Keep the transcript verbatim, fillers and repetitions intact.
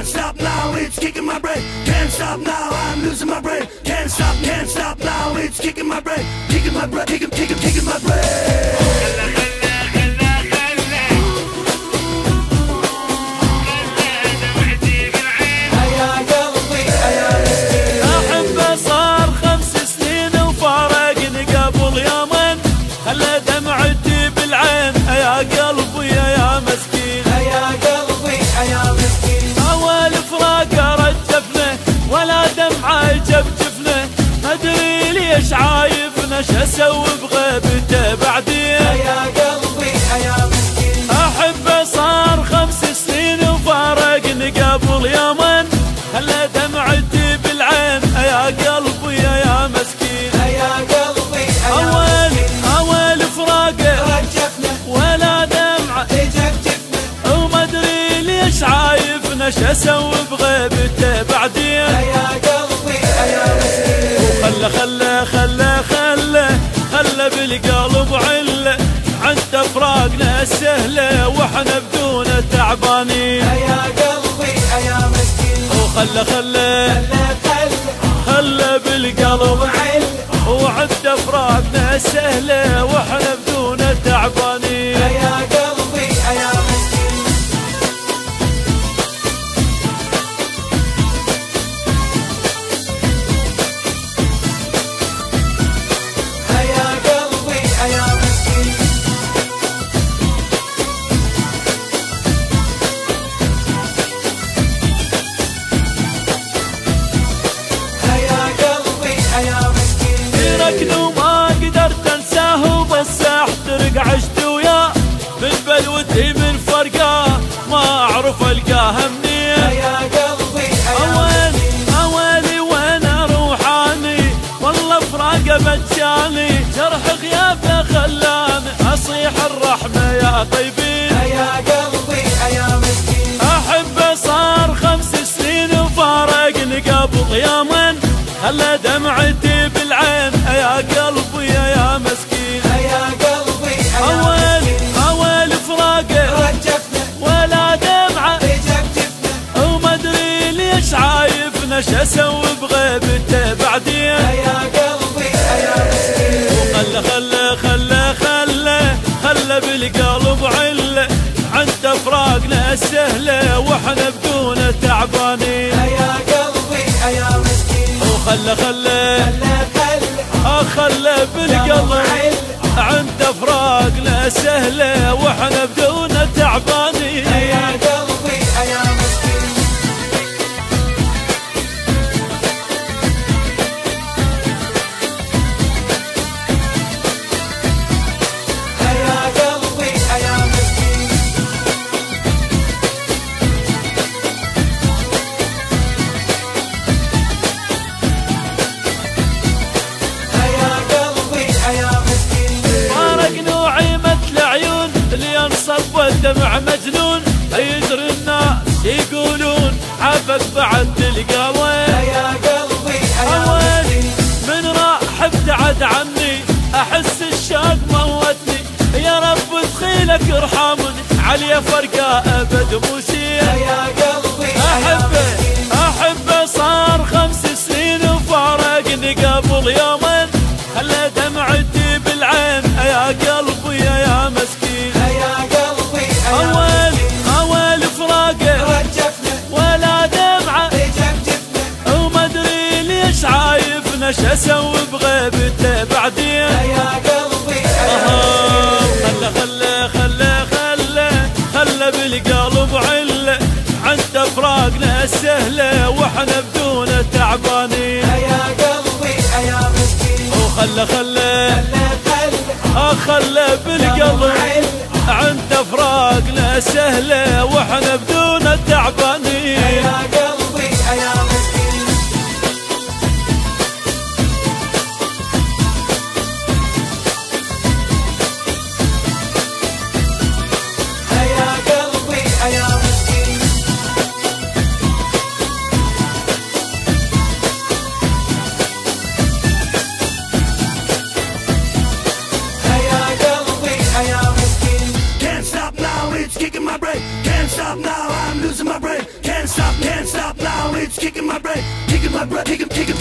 Can't stop now, it's kicking my brain. Can't stop now, I'm losing my brain. Can't stop, can't stop now, it's kicking my brain. Kicking my brain, kicking, kicking, kicking my brain. خلى دمعتي بالعين يا قلبي يا مسكين يا قلبي يا مسكين. أول فراق رجفنا ولا دمعة جفجفنا، ما أدري ليش عايفنا شو أسوي بغيبته بعدين. يا قلبي يا مسكين. أحبه صار خمس سنين وفارقني قبل يومين، خلى دمعتي بالعين يا قلبي يا مسكين. يا قلبي أول أول فراقه رجفنا ولا دمعة جفجفنا، وما أدري ليش عايفنا شو أسوي بغيبته بعدين. يا قلبي يا مسكين. وخلى خلى خلى خلى خلى بالقلب علة، عند فراقنا السهلة واحنا بدونه تعبانين. يا قلبي يا مسكين. وخلى خلى خلى خلى بالقلب علة، وعند فراقنا السهلة واحنا بدونه تعبانين. يا قلبي يا مسكين. يا قلبي يا مسكين. يا قلبي يا مسكين. تركني وما قدرت انساه بس احترق عشت وياه، من بلوتي من فرقاه ما اعرف القاها منين. يا قلبي يا اوين مسكين. اويلي وين اروحاني، والله فراقه بجاني، جرح غيابه خلاني اصيح الرحمه يا طيبين. يا قلبي يا مسكين. احبه صار خمس سنين وفارقني قبل يومين، خلى دمعتي بالعين يا قلبي يا مسكين. يا قلبي يا اول مسكين. اول فراقه رجفنا ولا دمعه جفجفنا، وما ادري ليش عايفنا شو اسوي بغيبته بعدين. يا قلبي يا مسكين. وخلى خلى خلى خلى خلى بالقلب علة، عند فراقنا السهلة واحنا بدونه تعبانين. يا قلبي يا مسكين. وخلى خلى خلى خلى بالقلب عند فراقنا سهلة واحنا بدونه تعبانين. يا قلبي يا مسكين. يا قلبي يا مسكين. يا قلبي يا مسكين. فارقني وعيمة العيون اللي انصب والدمع مجنون، يدري الناس يقولون عافك بعد تلقى وين. يا قلبي يا وين مسكين. من راح ابتعد عني احس الشوق موتني، يا رب تخيلك ارحمني علي فرقه ابد موسير. يا قلبي يا احبه مسكين. احبه صار خمس سنين وفارقني قبل يومين، خلى دمعتي بالعين يا قلبي يا مسكين. يا قلبي يا اول مسكين. اول فراقه رجفنا ولا دمعه جفجفنا، وما ادري ليش عايفنا شو اسوي بغيبته بعدين. يا قلبي آه، خلى خلى خلى خلى خلى بالقلب علة، عند فراقنا السهلة واحنا بدونه تعبانين. يا قلبي يا مسكين. وخلى خلى خلى خلى بالقلب عند فراقنا سهلة واحنا بدونه تعبانين. يا قلبي يا مسكين. يا قلبي يا مسكين. يا قلبي يا مسكين. Can't stop now, it's kicking my brain. Can't stop now, I'm losing my brain. Can't stop, can't stop now. It's kicking my brain, kicking my brain, kicking, kicking,